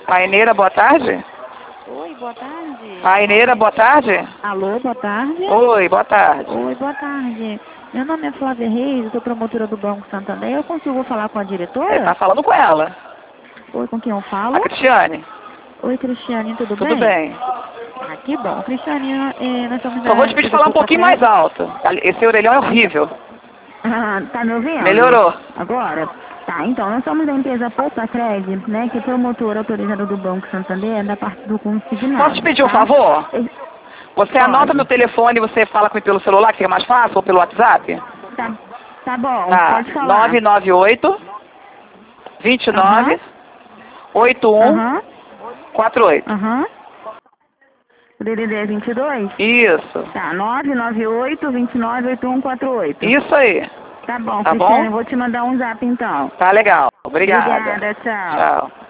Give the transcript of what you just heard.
Paineira, boa tarde. Oi, boa tarde. Paineira, boa tarde. Alô, boa tarde. Oi, boa tarde. Oi, boa tarde. Meu nome é Flávia Reis, eu sou promotora do Banco Santander. Eu consigo falar com a diretora? Tá falando com ela. Oi, com quem eu falo? A Cristiane. Oi, Cristiane, tudo bem? Tudo bem. Ah, que bom. Cristiane, nós somos Só vou te pedir da falar um pouquinho mais alto. Esse orelhão é horrível. Ah, tá me ouvindo? Melhorou. Agora? Tá, então, nós somos da empresa Poupa Cred, né, que é promotora autorizada do Banco Santander, da parte do consignado. Posso te pedir um tá? favor? Você Pode. anota meu telefone e você fala comigo pelo celular, que fica mais fácil, ou pelo WhatsApp? Tá bom, Tá, pode falar. 998 29 81 48. DDD é 22? Isso. Tá, 998 29 8148. Isso aí. Tá bom, Tá Cristiane, bom? eu vou te mandar um zap então. Tá legal. Obrigada. Obrigada, tchau. Tchau.